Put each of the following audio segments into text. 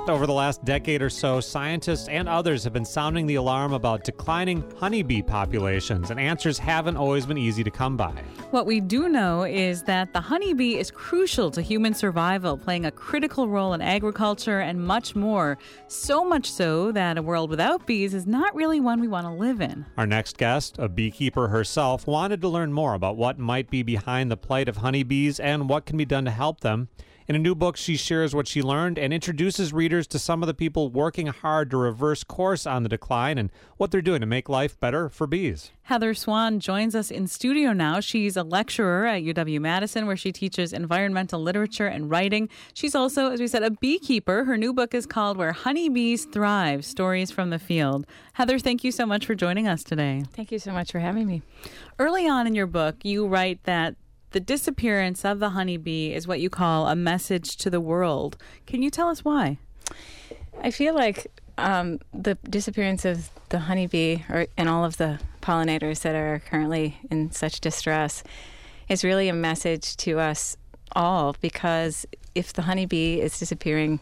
Over the last decade or so, scientists and others have been sounding the alarm about declining honeybee populations, and answers haven't always been easy to come by. What we do know is that the honeybee is crucial to human survival, playing a critical role in agriculture and much more. So much so that a world without bees is not really one we want to live in. Our next guest, a beekeeper herself, wanted to learn more about what might be behind the plight of honeybees and what can be done to help them. In a new book, she shares what she learned and introduces readers to some of the people working hard to reverse course on the decline and what they're doing to make life better for bees. Heather Swan joins us in studio now. She's a lecturer at UW-Madison, where she teaches environmental literature and writing. She's also, as we said, a beekeeper. Her new book is called Where Honeybees Thrive, Stories from the Field. Heather, thank you so much for joining us today. Thank you so much for having me. Early on in your book, you write that the disappearance of the honeybee is what you call a message to the world. Can you tell us why? I feel like the disappearance of the honeybee and all of the pollinators that are currently in such distress is really a message to us all, because if the honeybee is disappearing,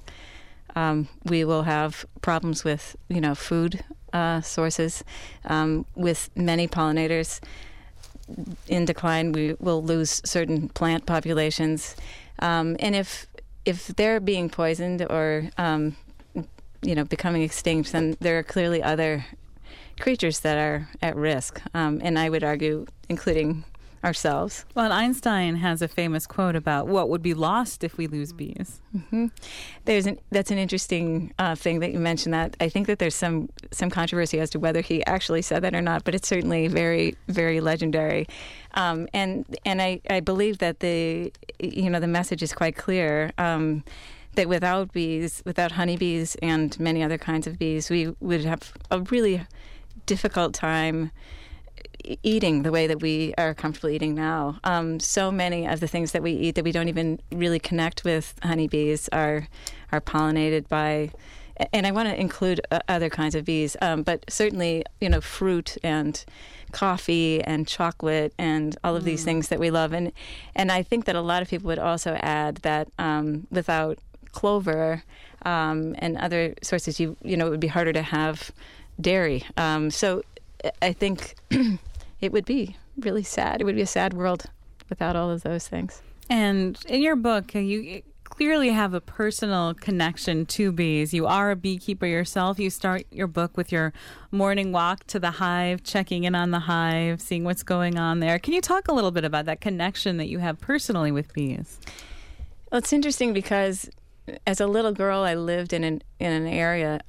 we will have problems with, food sources. With many pollinators in decline, we will lose certain plant populations, and if they're being poisoned or becoming extinct, then there are clearly other creatures that are at risk, and I would argue including ourselves. Well, Einstein has a famous quote about what would be lost if we lose bees. Mm-hmm. That's an interesting thing that you mentioned. That I think that there's some controversy as to whether he actually said that or not, but it's certainly very, very legendary. And I believe that the message is quite clear. That without bees, without honeybees and many other kinds of bees, we would have a really difficult time eating the way that we are comfortable eating now. So many of the things that we eat that we don't even really connect with honeybees are pollinated by, and I want to include other kinds of bees, but certainly, fruit and coffee and chocolate and all of these things that we love. And I think that a lot of people would also add that without clover and other sources, it would be harder to have dairy. So I think it would be really sad. It would be a sad world without all of those things. And in your book, you clearly have a personal connection to bees. You are a beekeeper yourself. You start your book with your morning walk to the hive, checking in on the hive, seeing what's going on there. Can you talk a little bit about that connection that you have personally with bees? Well, it's interesting because as a little girl, I lived in an area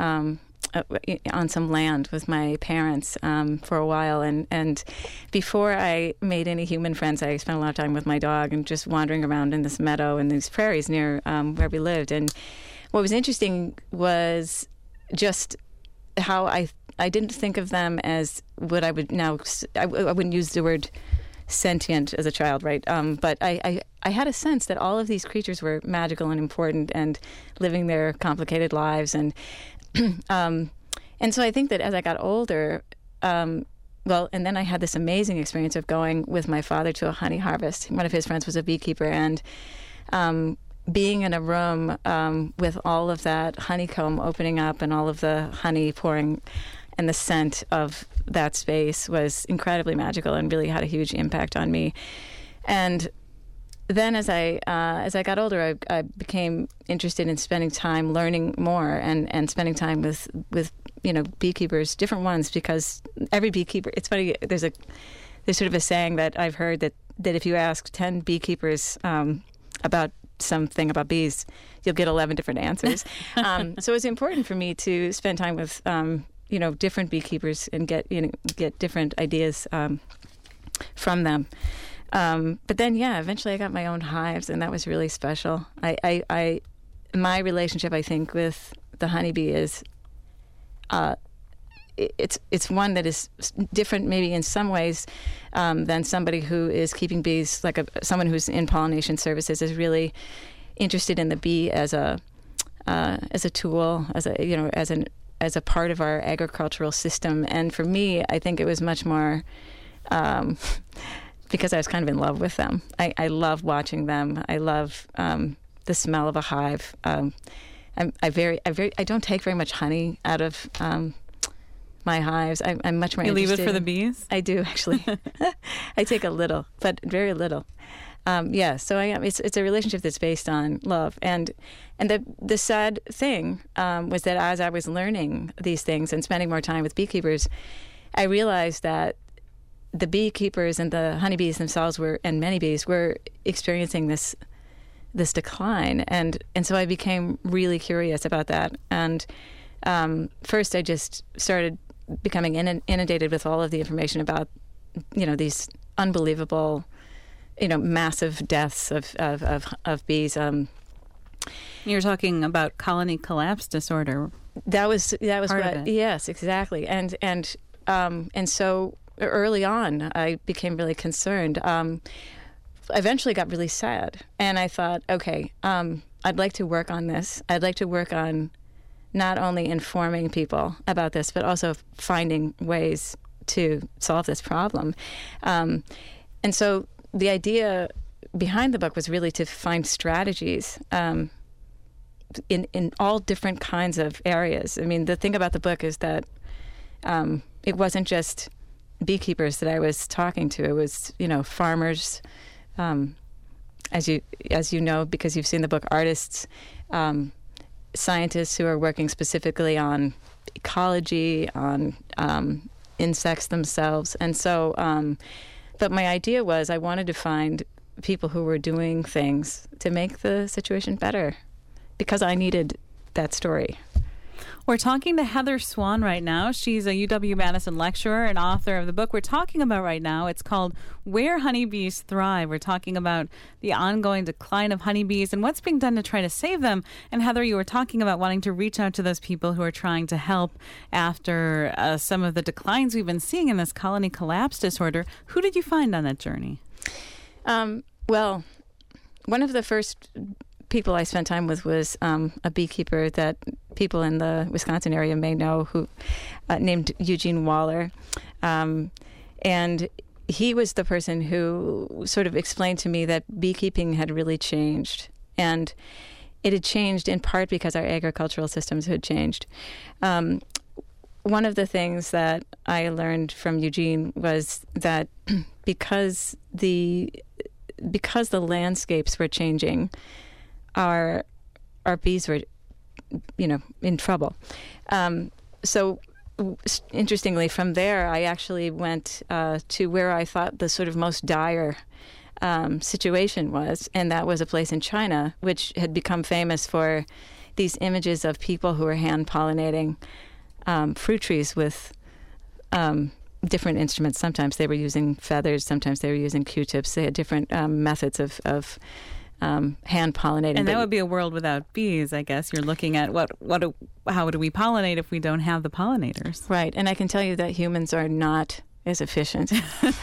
on some land with my parents for a while, and before I made any human friends, I spent a lot of time with my dog and just wandering around in this meadow and these prairies near where we lived. And what was interesting was just how I didn't think of them as what I would now. I wouldn't use the word sentient as a child, right? But I had a sense that all of these creatures were magical and important and living their complicated lives. And so I think that as I got older, and then I had this amazing experience of going with my father to a honey harvest. One of his friends was a beekeeper, and being in a room with all of that honeycomb opening up and all of the honey pouring and the scent of that space was incredibly magical and really had a huge impact on me. And then as I got older, I became interested in spending time learning more and spending time with beekeepers, different ones, because every beekeeper, it's funny, there's sort of a saying that I've heard that if you ask 10 beekeepers about something about bees, you'll get 11 different answers. So it's important for me to spend time with different beekeepers and get different ideas from them. But then, eventually I got my own hives, and that was really special. My relationship, I think, with the honeybee is, it's one that is different, maybe in some ways, than somebody who is keeping bees, like someone who's in pollination services is really interested in the bee as a tool, as a part of our agricultural system. And for me, I think it was much more because I was kind of in love with them. I love watching them. I love the smell of a hive. I don't take very much honey out of my hives. I'm much more You leave it interested for the in- bees? I do, actually. I take a little, but very little. So I am. It's a relationship that's based on love, and the sad thing was that as I was learning these things and spending more time with beekeepers, I realized that the beekeepers and the honeybees themselves and many bees were experiencing this decline, and so I became really curious about that. And first, I just started becoming inundated with all of the information about these unbelievable, massive deaths of bees. You're talking about colony collapse disorder. That was Part what. of it. Yes, exactly. And so early on, I became really concerned. I eventually got really sad, and I thought, okay, I'd like to work on this. I'd like to work on not only informing people about this, but also finding ways to solve this problem. And so the idea behind the book was really to find strategies in all different kinds of areas. I mean, the thing about the book is that it wasn't just beekeepers that I was talking to. It was, farmers, as you know, because you've seen the book, artists, scientists who are working specifically on ecology, on insects themselves. And so, but my idea was I wanted to find people who were doing things to make the situation better because I needed that story. We're talking to Heather Swan right now. She's a UW-Madison lecturer and author of the book we're talking about right now. It's called Where Honeybees Thrive. We're talking about the ongoing decline of honeybees and what's being done to try to save them. And Heather, you were talking about wanting to reach out to those people who are trying to help after some of the declines we've been seeing in this colony collapse disorder. Who did you find on that journey? Well, one of the first people I spent time with was a beekeeper that people in the Wisconsin area may know, who named Eugene Waller. And he was the person who sort of explained to me that beekeeping had really changed. And it had changed in part because our agricultural systems had changed. One of the things that I learned from Eugene was that because the landscapes were changing, our bees were, in trouble. So interestingly, from there, I actually went to where I thought the sort of most dire situation was, and that was a place in China, which had become famous for these images of people who were hand-pollinating fruit trees with different instruments. Sometimes they were using feathers, sometimes they were using Q-tips. They had different methods of hand pollinating. And that would be a world without bees, I guess. You're looking at how do we pollinate if we don't have the pollinators? Right. And I can tell you that humans are not as efficient.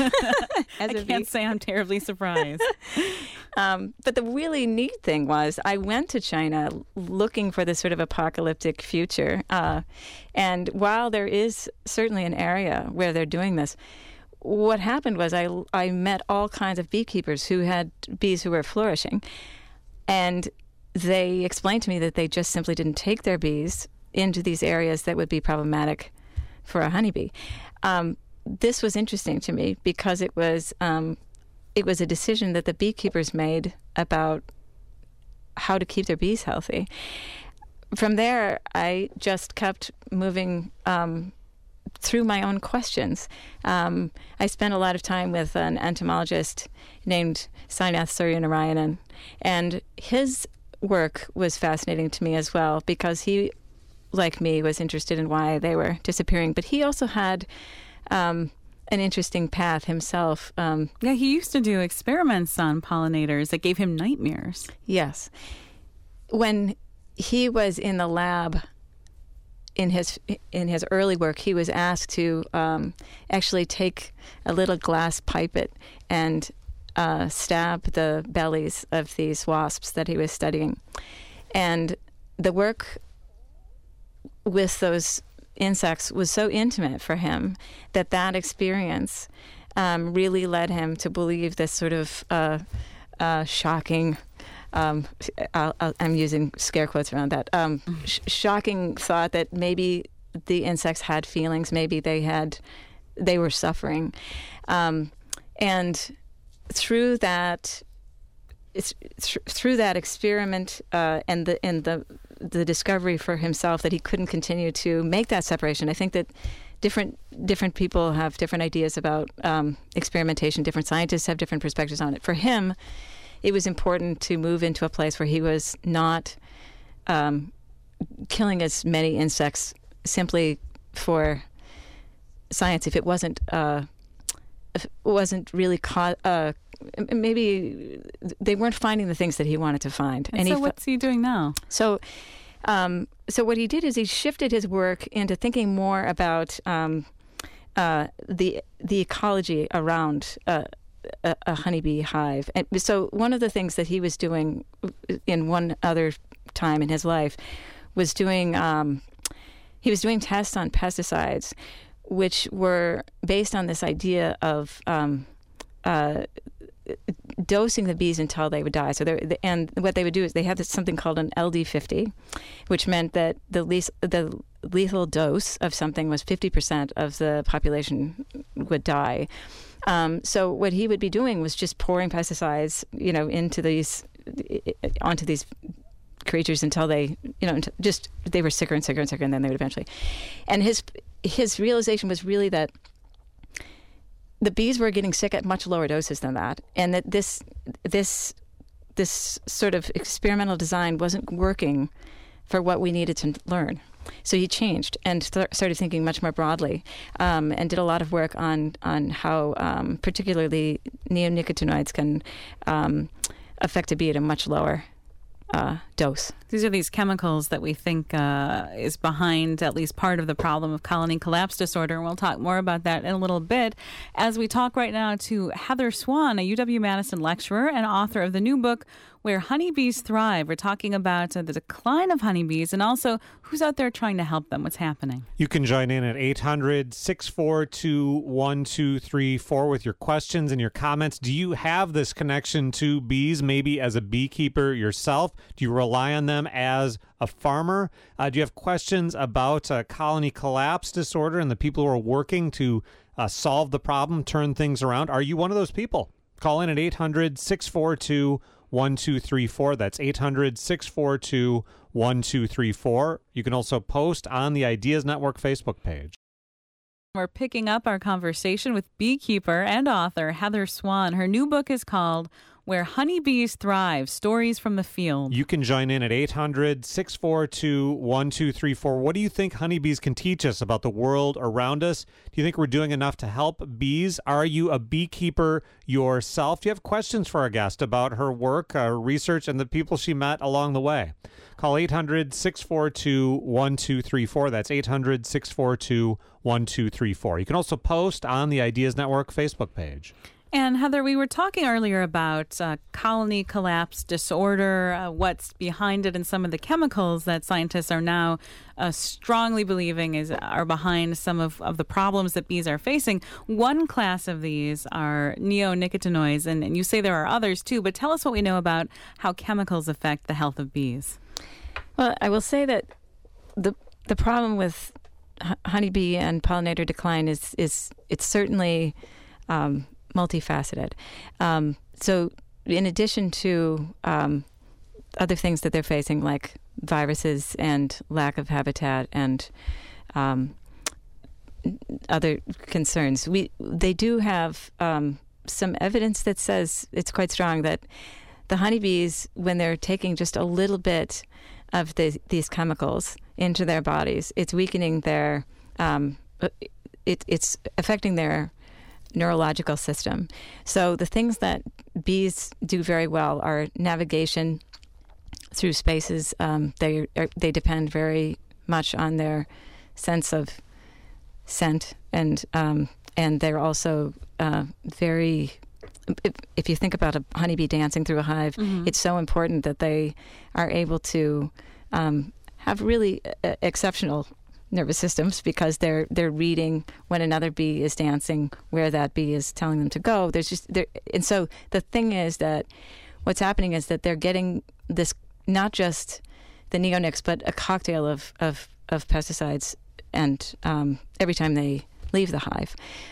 I can't say I'm terribly surprised. But the really neat thing was I went to China looking for this sort of apocalyptic future. And while there is certainly an area where they're doing this, what happened was I met all kinds of beekeepers who had bees who were flourishing. And they explained to me that they just simply didn't take their bees into these areas that would be problematic for a honeybee. This was interesting to me because it was a decision that the beekeepers made about how to keep their bees healthy. From there, I just kept moving through my own questions. I spent a lot of time with an entomologist named Sainath Suryanarayanan, and his work was fascinating to me as well because he, like me, was interested in why they were disappearing. But he also had an interesting path himself. Yeah, he used to do experiments on pollinators that gave him nightmares. Yes. When he was in the lab in his early work, he was asked to actually take a little glass pipette and stab the bellies of these wasps that he was studying. And the work with those insects was so intimate for him that experience really led him to believe this sort of shocking I'm using scare quotes around that, shocking thought that maybe the insects had feelings, maybe they were suffering. And through that experiment and the discovery for himself that he couldn't continue to make that separation, I think that different people have different ideas about experimentation. Different scientists have different perspectives on it. For him, it was important to move into a place where he was not killing as many insects simply for science. If it wasn't really maybe they weren't finding the things that he wanted to find. And so what's he doing now? So what he did is he shifted his work into thinking more about the ecology around a honeybee hive. And so one of the things that he was doing in one other time in his life was doing tests on pesticides, which were based on this idea of dosing the bees until they would die. So and what they would do is they have something called an LD50, which meant that the lethal dose of something was 50% of the population would die. So what he would be doing was just pouring pesticides, onto these creatures until they were sicker and sicker and sicker, and then they would eventually. And his realization was really that the bees were getting sick at much lower doses than that, and that this sort of experimental design wasn't working for what we needed to learn. So he changed and started thinking much more broadly, and did a lot of work on how particularly neonicotinoids can affect a bee at a much lower dose. These are these chemicals that we think is behind at least part of the problem of colony collapse disorder, and we'll talk more about that in a little bit as we talk right now to Heather Swan, a UW-Madison lecturer and author of the new book, Where Honeybees Thrive. We're talking about the decline of honeybees and also who's out there trying to help them, what's happening. You can join in at 800-642-1234 with your questions and your comments. Do you have this connection to bees, maybe as a beekeeper yourself? Do you rely on them as a farmer? Do you have questions about colony collapse disorder and the people who are working to solve the problem, turn things around? Are you one of those people? Call in at 800-642-1234. That's 800-642-1234. You can also post on the Ideas Network Facebook page. We're picking up our conversation with beekeeper and author Heather Swan. Her new book is called Where Honeybees Thrive, Stories from the Field. You can join in at 800-642-1234. What do you think honeybees can teach us about the world around us? Do you think we're doing enough to help bees? Are you a beekeeper yourself? Do you have questions for our guest about her work, research, and the people she met along the way? Call 800-642-1234. That's 800-642-1234. You can also post on the Ideas Network Facebook page. And Heather, we were talking earlier about colony collapse disorder, what's behind it, and some of the chemicals that scientists are now strongly believing are behind some of the problems that bees are facing. One class of these are neonicotinoids, and you say there are others too, but tell us what we know about how chemicals affect the health of bees. Well, I will say that the problem with honeybee and pollinator decline is it's certainly multifaceted. So in addition to other things that they're facing, like viruses and lack of habitat and other concerns, they do have some evidence that says it's quite strong that the honeybees, when they're taking just a little bit of these chemicals into their bodies, it's weakening their, it's affecting their neurological system. So the things that bees do very well are navigation through spaces. They depend very much on their sense of scent, and they're also very. If you think about a honeybee dancing through a hive, it's so important that they are able to have really exceptional nervous systems, because they're reading when another bee is dancing, where that bee is telling them to go. And so the thing is that what's happening is that they're getting this, not just the neonics, but a cocktail of pesticides, and every time they leave the hive.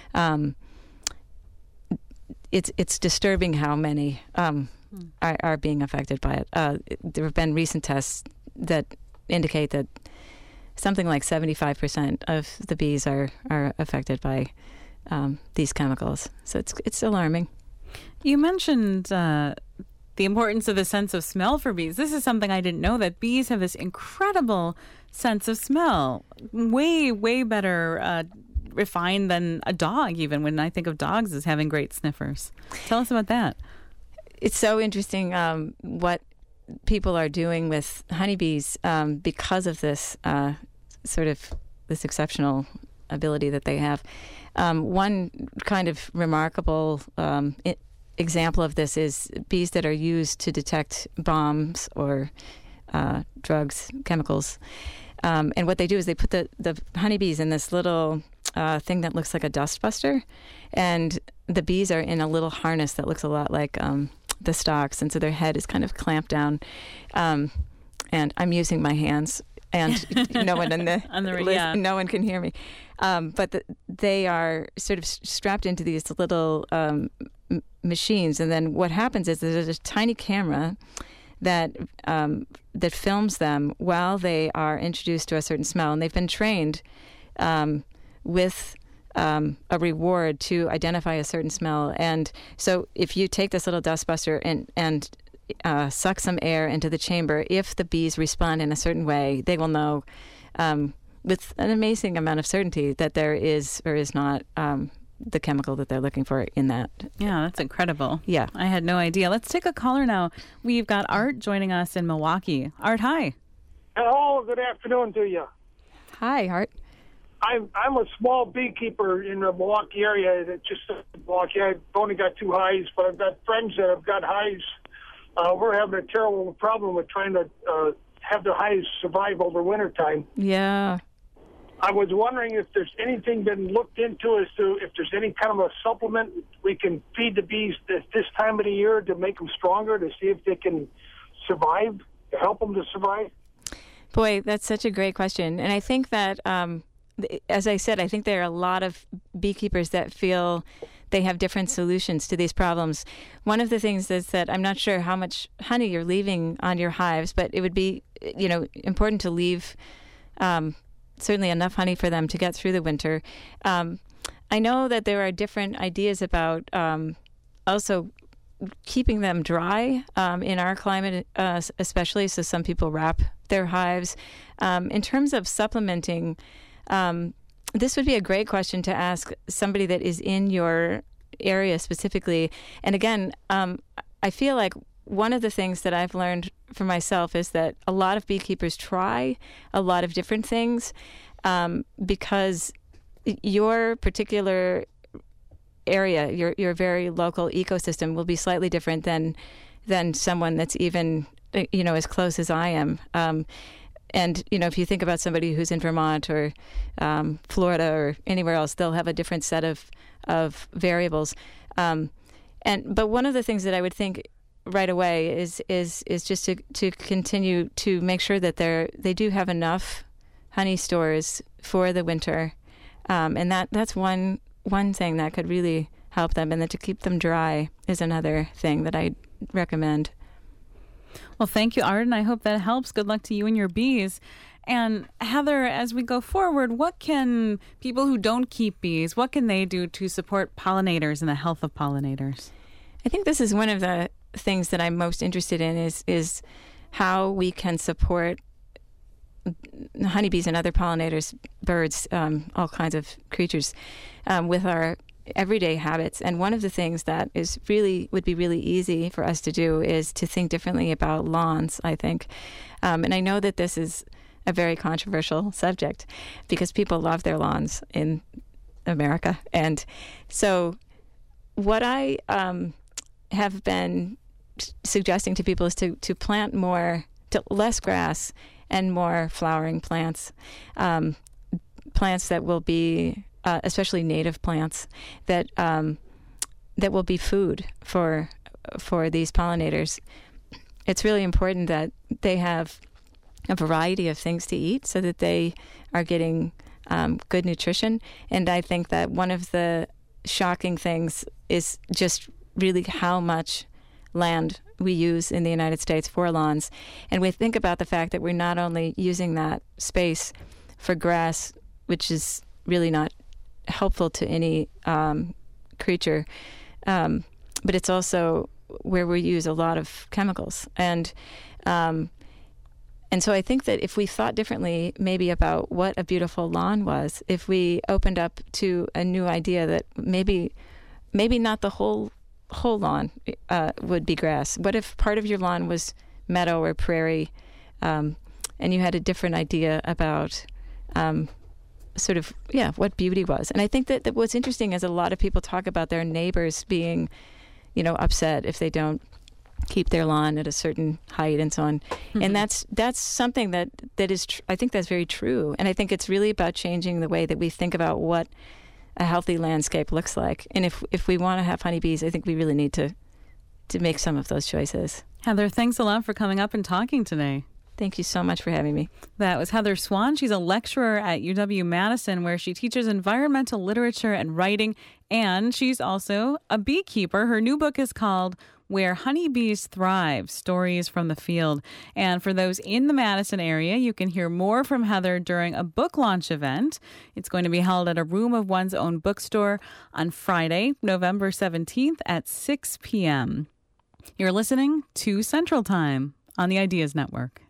It's disturbing how many are being affected by it. There have been recent tests that indicate that something like 75% of the bees are affected by these chemicals. So it's alarming. You mentioned the importance of the sense of smell for bees. This is something I didn't know, that bees have this incredible sense of smell, way, way better refined than a dog, even when I think of dogs as having great sniffers. Tell us about that. It's so interesting what people are doing with honeybees because of this this exceptional ability that they have. One kind of remarkable example of this is bees that are used to detect bombs or drugs, chemicals. And what they do is they put the honeybees in this little thing that looks like a dust buster, and the bees are in a little harness that looks a lot like the stalks, and so their head is kind of clamped down. And I'm using my hands, and no one in the no one can hear me. But they are sort of strapped into these little machines, and then what happens is there's a tiny camera that films them while they are introduced to a certain smell, and they've been trained with a reward to identify a certain smell. And so if you take this little dustbuster and suck some air into the chamber, if the bees respond in a certain way, they will know with an amazing amount of certainty that there is or is not the chemical that they're looking for in that. Yeah, that's incredible. Yeah. I had no idea. Let's take a caller now. We've got Art joining us in Milwaukee. Art, hi. Hello, good afternoon to you. Hi, Art. I'm a small beekeeper in the Milwaukee area. It's just Milwaukee. I've only got 2 hives, but I've got friends that have got hives. We're having a terrible problem with trying to have the hives survive over wintertime. Yeah. I was wondering if there's anything been looked into as to if there's any kind of a supplement we can feed the bees this time of the year to make them stronger, to see if they can survive, to help them to survive. Boy, that's such a great question. And I think that, as I said, I think there are a lot of beekeepers that feel they have different solutions to these problems. One of the things is that I'm not sure how much honey you're leaving on your hives, but it would be, important to leave certainly enough honey for them to get through the winter. I know that there are different ideas about also keeping them dry in our climate, especially. So some people wrap their hives. In terms of supplementing, this would be a great question to ask somebody that is in your area specifically. And again, I feel like one of the things that I've learned for myself is that a lot of beekeepers try a lot of different things because your particular area, your very local ecosystem will be slightly different than someone that's even, as close as I am. And, if you think about somebody who's in Vermont or Florida or anywhere else, they'll have a different set of variables. But one of the things that I would think right away is just to continue to make sure that they do have enough honey stores for the winter. And that's one thing that could really help them. And then to keep them dry is another thing that I recommend. Well, thank you, Art, and I hope that helps. Good luck to you and your bees. And Heather, as we go forward, what can people who don't keep bees, what can they do to support pollinators and the health of pollinators? I think this is one of the things that I'm most interested in is how we can support honeybees and other pollinators, birds, all kinds of creatures, with our everyday habits. And one of the things that would be really easy for us to do is to think differently about lawns, I think. And I know that this is a very controversial subject because people love their lawns in America. And so what I have been suggesting to people is to plant less grass and more flowering plants, plants that will be especially native plants that will be food for these pollinators, it's really important that they have a variety of things to eat so that they are getting good nutrition. And I think that one of the shocking things is just really how much land we use in the United States for lawns. And we think about the fact that we're not only using that space for grass, which is really not helpful to any creature, but it's also where we use a lot of chemicals. And so I think that if we thought differently maybe about what a beautiful lawn was, if we opened up to a new idea that maybe not the whole lawn would be grass. What if part of your lawn was meadow or prairie, and you had a different idea about what beauty was? And I think that what's interesting is a lot of people talk about their neighbors being, upset if they don't keep their lawn at a certain height and so on. Mm-hmm. And that's something that is I think that's very true. And I think it's really about changing the way that we think about what a healthy landscape looks like. And if we want to have honeybees, I think we really need to make some of those choices. Heather, thanks a lot for coming up and talking today. Thank you so much for having me. That was Heather Swan. She's a lecturer at UW-Madison, where she teaches environmental literature and writing, and she's also a beekeeper. Her new book is called Where Honeybees Thrive, Stories from the Field. And for those in the Madison area, you can hear more from Heather during a book launch event. It's going to be held at a Room of One's Own bookstore on Friday, November 17th at 6 p.m. You're listening to Central Time on the Ideas Network.